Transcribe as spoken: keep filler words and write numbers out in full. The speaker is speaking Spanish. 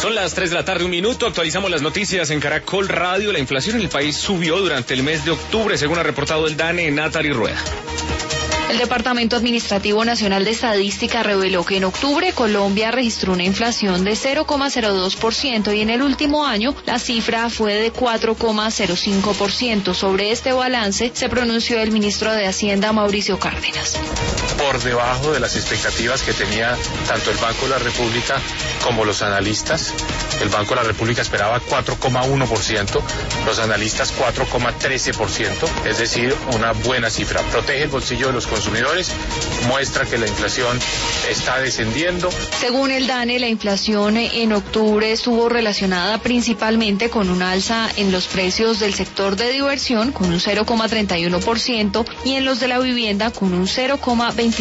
Son las tres de la tarde, un minuto, actualizamos las noticias en Caracol Radio. La inflación en el país subió durante el mes de octubre, según ha reportado el DANE, Natalie Rueda. El Departamento Administrativo Nacional de Estadística reveló que en octubre Colombia registró una inflación de cero coma cero dos por ciento y en el último año la cifra fue de cuatro coma cero cinco por ciento. Sobre este balance se pronunció el ministro de Hacienda, Mauricio Cárdenas. Por debajo de las expectativas que tenía tanto el Banco de la República como los analistas. El Banco de la República esperaba cuatro coma uno por ciento, los analistas cuatro coma trece por ciento, es decir, una buena cifra. Protege el bolsillo de los consumidores, muestra que la inflación está descendiendo. Según el DANE, la inflación en octubre estuvo relacionada principalmente con un alza en los precios del sector de diversión con un cero coma treinta y uno por ciento y en los de la vivienda con un cero coma veintiocho